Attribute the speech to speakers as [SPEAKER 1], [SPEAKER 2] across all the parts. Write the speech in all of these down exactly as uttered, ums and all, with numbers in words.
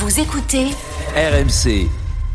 [SPEAKER 1] Vous écoutez
[SPEAKER 2] R M C.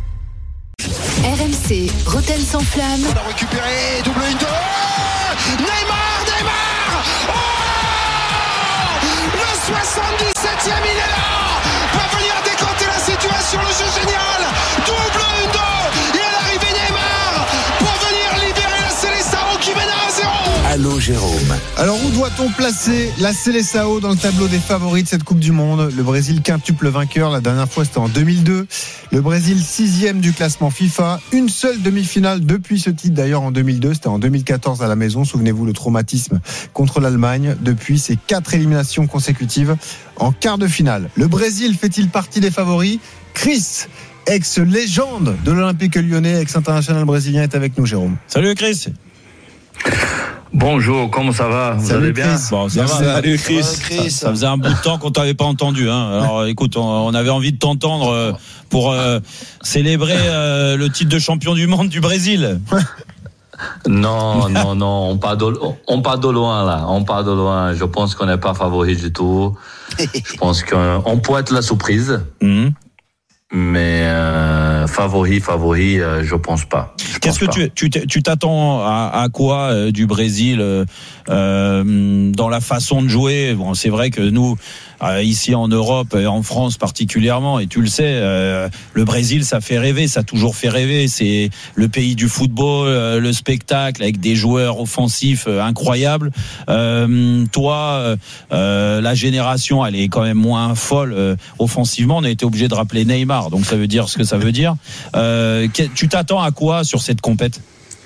[SPEAKER 1] R M C, Rotten sans flamme.
[SPEAKER 3] On a récupéré, double une, deux. Neymar, Neymar. Oh, le soixante-dix-septième, il est là. Va venir décanter la situation, le jeu génial. Double une, deux. Il est arrivé Neymar pour venir libérer la Seleção qui mène à un zéro.
[SPEAKER 2] Allô Jérôme.
[SPEAKER 4] Alors où doit-on placer la Seleção dans le tableau des favoris de cette Coupe du Monde? Le Brésil quintuple vainqueur, la dernière fois c'était en deux mille deux. Le Brésil sixième du classement FIFA. Une seule demi-finale depuis ce titre d'ailleurs en deux mille deux. C'était en deux mille quatorze à la maison. Souvenez-vous le traumatisme contre l'Allemagne. Depuis ces quatre éliminations consécutives en quart de finale. Le Brésil fait-il partie des favoris? Chris, ex-légende de l'Olympique Lyonnais, ex-international brésilien, est avec nous. Jérôme.
[SPEAKER 5] Salut Chris.
[SPEAKER 6] Bonjour, comment ça va? Vous
[SPEAKER 4] Salut
[SPEAKER 6] allez bien?
[SPEAKER 4] Chris.
[SPEAKER 5] Bon, ça va.
[SPEAKER 4] Salut
[SPEAKER 5] Chris.
[SPEAKER 4] Chris.
[SPEAKER 5] Ça, ça faisait un bout de temps qu'on t'avait pas entendu. Hein. Alors écoute, on, on avait envie de t'entendre euh, pour euh, célébrer euh, le titre de champion du monde du Brésil.
[SPEAKER 6] Non, non, non, on part, de, on part de loin là, on part de loin. Je pense qu'on n'est pas favori du tout. Je pense qu'on pourrait être la surprise.
[SPEAKER 5] Mmh.
[SPEAKER 6] Mais euh, favori, favori, euh, je pense pas. Je
[SPEAKER 5] Qu'est-ce
[SPEAKER 6] pense
[SPEAKER 5] que
[SPEAKER 6] pas.
[SPEAKER 5] tu, tu, tu t'attends à, à quoi euh, du Brésil euh, euh, dans la façon de jouer? Bon, c'est vrai que nous, euh, ici en Europe et en France particulièrement, et tu le sais, euh, le Brésil, ça fait rêver, ça a toujours fait rêver. C'est le pays du football, euh, le spectacle avec des joueurs offensifs euh, incroyables. Euh, toi, euh, la génération, elle est quand même moins folle euh, offensivement. On a été obligé de rappeler Neymar. Donc ça veut dire ce que ça veut dire. Euh, tu t'attends à quoi sur cette compète?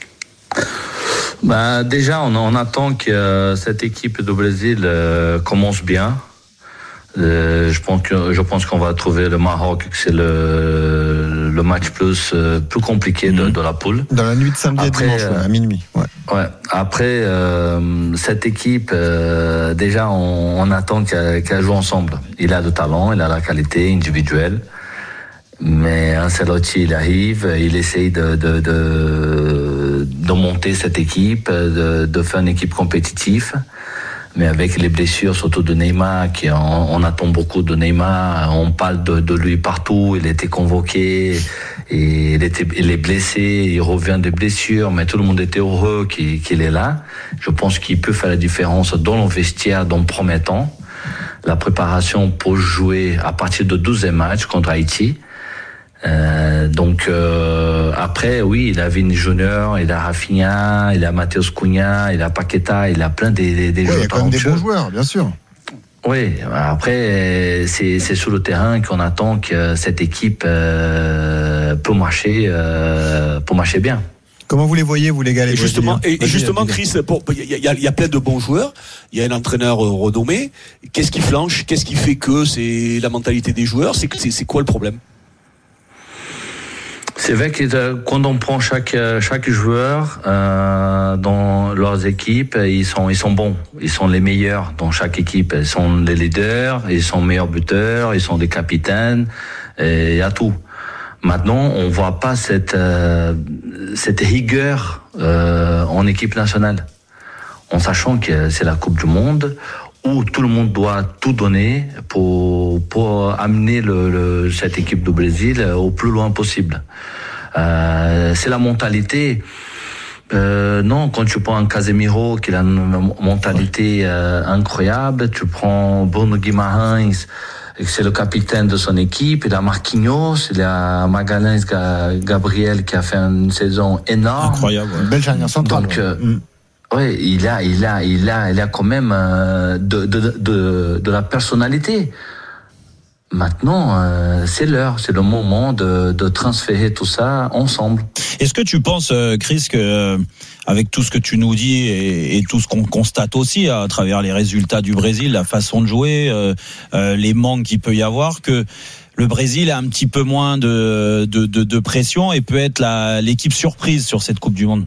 [SPEAKER 6] Bah, déjà, on, on attend que euh, cette équipe de Brésil euh, commence bien. Euh, je pense que je pense qu'on va trouver le Maroc, que c'est le le match plus euh, plus compliqué de, de la poule.
[SPEAKER 4] Dans la nuit de samedi
[SPEAKER 6] Après,
[SPEAKER 4] à dimanche, ouais, à minuit. Ouais.
[SPEAKER 6] Ouais. Après euh, cette équipe, euh, déjà, on, on attend qu'elle, qu'elle joue ensemble. Il a le talent, il a la qualité individuelle. Mais Ancelotti, il arrive, il essaye de, de, de, de monter cette équipe, de, de faire une équipe compétitive. Mais avec les blessures, surtout de Neymar, qui on, on attend beaucoup de Neymar, on parle de, de lui partout, il était convoqué, et il, était, il est blessé, il revient des blessures, mais tout le monde était heureux qu'il, qu'il est là. Je pense qu'il peut faire la différence dans le vestiaire dans le premier temps. La préparation pour jouer à partir du douzième match contre Haïti. Euh, donc euh, après oui, il a Vini Junior, il a Rafinha, il a Matheus Cunha, il a Paqueta, il a plein des, des
[SPEAKER 4] Ouais,
[SPEAKER 6] joueurs
[SPEAKER 4] il y a quand même des
[SPEAKER 6] talentueux.
[SPEAKER 4] bons joueurs, bien sûr.
[SPEAKER 6] Oui, après c'est, c'est sur le terrain qu'on attend que cette équipe euh, peut marcher, euh, peut marcher bien.
[SPEAKER 4] Comment vous les voyez, vous les gars, les
[SPEAKER 7] Et justement,
[SPEAKER 4] Brésiliens?
[SPEAKER 7] et, et justement, Chris, il y, y, y a plein de bons joueurs. Il y a un entraîneur renommé. Qu'est-ce qui flanche? Qu'est-ce qui fait que c'est la mentalité des joueurs? C'est, c'est, c'est quoi le problème?
[SPEAKER 6] C'est vrai que euh, quand on prend chaque chaque joueur euh, dans leurs équipes, ils sont ils sont bons, ils sont les meilleurs dans chaque équipe. Ils sont les leaders, ils sont meilleurs buteurs, ils sont des capitaines, et il y a tout. Maintenant, on voit pas cette euh, cette rigueur euh, en équipe nationale, en sachant que c'est la Coupe du Monde, où tout le monde doit tout donner pour pour amener le, le cette équipe du Brésil au plus loin possible. Euh, c'est la mentalité. Euh, non, quand tu prends un Casemiro qui a une mentalité euh, incroyable, tu prends Bruno Guimarães, c'est le capitaine de son équipe, il a Marquinhos, il a Magalhães Gabriel qui a fait une saison énorme.
[SPEAKER 5] Incroyable. Ouais.
[SPEAKER 4] Belle charnière centrale.
[SPEAKER 6] Donc,
[SPEAKER 4] ouais.
[SPEAKER 6] euh,
[SPEAKER 4] mm.
[SPEAKER 6] Oui, il a, il a, il a, il a quand même euh, de, de, de, de la personnalité. Maintenant, euh, c'est l'heure, c'est le moment de, de transférer tout ça ensemble.
[SPEAKER 5] Est-ce que tu penses, Chris, que euh, avec tout ce que tu nous dis et, et tout ce qu'on constate aussi à travers les résultats du Brésil, la façon de jouer, euh, euh, les manques qu'il peut y avoir, que le Brésil a un petit peu moins de, de, de, de pression et peut être la, l'équipe surprise sur cette Coupe du Monde?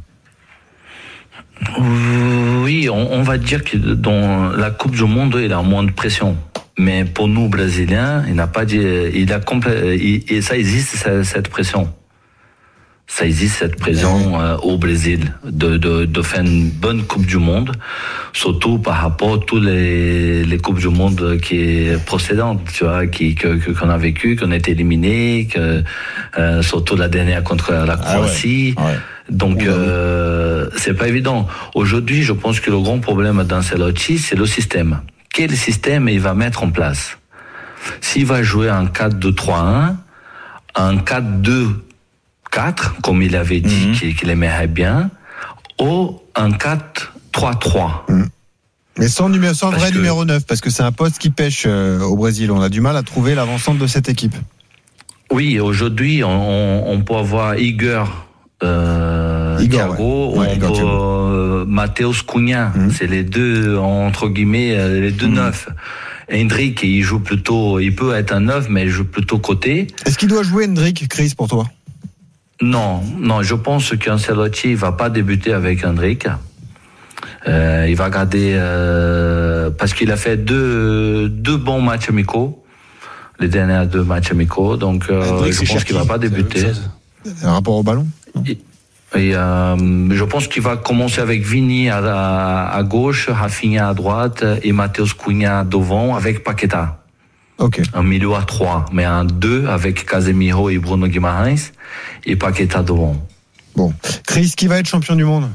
[SPEAKER 6] Oui, on, on va dire que dans la Coupe du Monde, il a moins de pression. Mais pour nous, Brésiliens, il n'a pas dit, il a complè- il, et ça existe, cette pression. Ça existe cette pression euh, au Brésil de, de, de faire une bonne Coupe du Monde, surtout par rapport à tous les, les Coupes du Monde qui est précédentes, tu vois, qui, que, que, qu'on a vécu, qu'on a été éliminé, que, euh, surtout la dernière contre la Croatie. Ah ouais. Ouais. Donc, euh, c'est pas évident. Aujourd'hui, je pense que le grand problème d'Ancelotti, c'est le système. Quel système il va mettre en place? S'il va jouer un quatre deux trois un, un quatre deux quatre, comme il avait dit mmh. qu'il aimerait bien, ou un quatre trois trois. Mmh.
[SPEAKER 4] Mais sans, numéro, sans vrai que... numéro neuf, parce que c'est un poste qui pêche euh, au Brésil. On a du mal à trouver l'avancante de cette équipe.
[SPEAKER 6] Oui, aujourd'hui, on, on peut avoir Igor euh,
[SPEAKER 4] Igor,
[SPEAKER 6] Thiago,
[SPEAKER 4] ouais. Ouais,
[SPEAKER 6] on
[SPEAKER 4] Igor
[SPEAKER 6] peut euh, Matheus Cunha. Mmh. C'est les deux, entre guillemets, les deux mmh. neufs. Hendrick, il joue plutôt, il peut être un neuf, mais il joue plutôt côté.
[SPEAKER 4] Est-ce qu'il doit jouer Hendrick, Chris, pour toi?
[SPEAKER 6] Non, non, je pense qu'Ancelotti va pas débuter avec Hendrick. Euh, il va garder euh, parce qu'il a fait deux deux bons matchs amicaux, les derniers deux matchs amicaux, donc euh, Hendrick, je pense qu'il va pas débuter.
[SPEAKER 4] Un rapport au ballon.
[SPEAKER 6] Et, et euh, je pense qu'il va commencer avec Vini à, à, à gauche, Rafinha à droite et Matheus Cunha devant avec Paqueta.
[SPEAKER 4] Okay.
[SPEAKER 6] Un milieu à trois, mais un deux avec Casemiro et Bruno Guimarães et Paqueta devant.
[SPEAKER 4] Bon. Chris, qui va être champion du monde?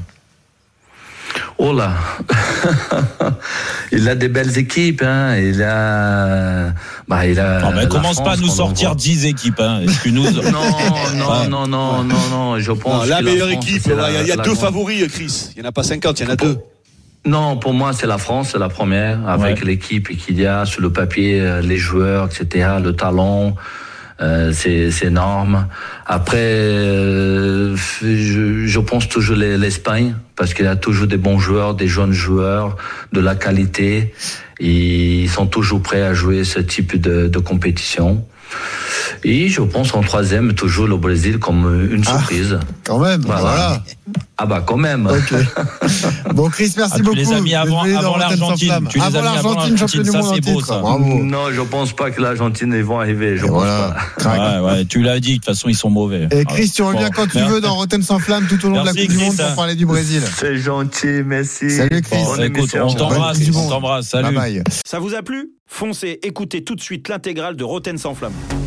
[SPEAKER 6] Oh là, il a des belles équipes, hein. Il a, bah, il a.
[SPEAKER 5] Non, mais commence
[SPEAKER 6] France,
[SPEAKER 5] pas à nous sortir dix équipes, hein. Est-ce que nous...
[SPEAKER 6] non, non, non, non, non, non, je pense.
[SPEAKER 7] Non, la
[SPEAKER 6] que
[SPEAKER 7] meilleure
[SPEAKER 6] la France,
[SPEAKER 7] équipe, il y a, y a deux grande... favoris, Chris. Il y en a pas cinquante, il y en a deux.
[SPEAKER 6] Non, pour moi, c'est la France, c'est la première, avec ouais. l'équipe qu'il y a sur le papier, les joueurs, et cetera, le talent. Euh, c'est, c'est énorme. Après, euh, je, je pense toujours les, l'Espagne, parce qu'il y a toujours des bons joueurs, des jeunes joueurs, de la qualité. Ils sont toujours prêts à jouer ce type de, de compétition. Et je pense en troisième, toujours le Brésil comme une surprise.
[SPEAKER 4] Ah, quand même, voilà. voilà.
[SPEAKER 6] Ah bah quand même.
[SPEAKER 4] Okay. Bon Chris, merci
[SPEAKER 5] ah, tu
[SPEAKER 4] beaucoup.
[SPEAKER 5] Tu les as mis avant, avant l'Argentine. Tu les
[SPEAKER 4] avant
[SPEAKER 5] as mis
[SPEAKER 4] l'Argentine,
[SPEAKER 5] avant l'Argentine,
[SPEAKER 4] ça
[SPEAKER 5] c'est beau ça.
[SPEAKER 6] Bravo. Non, je pense pas que l'Argentine ils vont arriver. Je
[SPEAKER 4] Et
[SPEAKER 6] pense
[SPEAKER 4] voilà.
[SPEAKER 6] pas.
[SPEAKER 5] Ouais, ouais, tu l'as dit, de toute façon ils sont mauvais.
[SPEAKER 4] Et Chris, tu reviens bon. quand tu veux dans Rotten sans flamme tout au long merci, de la Coupe du Monde pour parler du Brésil.
[SPEAKER 6] C'est gentil, merci.
[SPEAKER 4] Salut Chris.
[SPEAKER 5] Bon, écoute, on t'embrasse, on t'embrasse. Salut.
[SPEAKER 4] Bye bye.
[SPEAKER 8] Ça vous a plu? Foncez, écoutez tout de suite l'intégrale de Rotten sans flamme.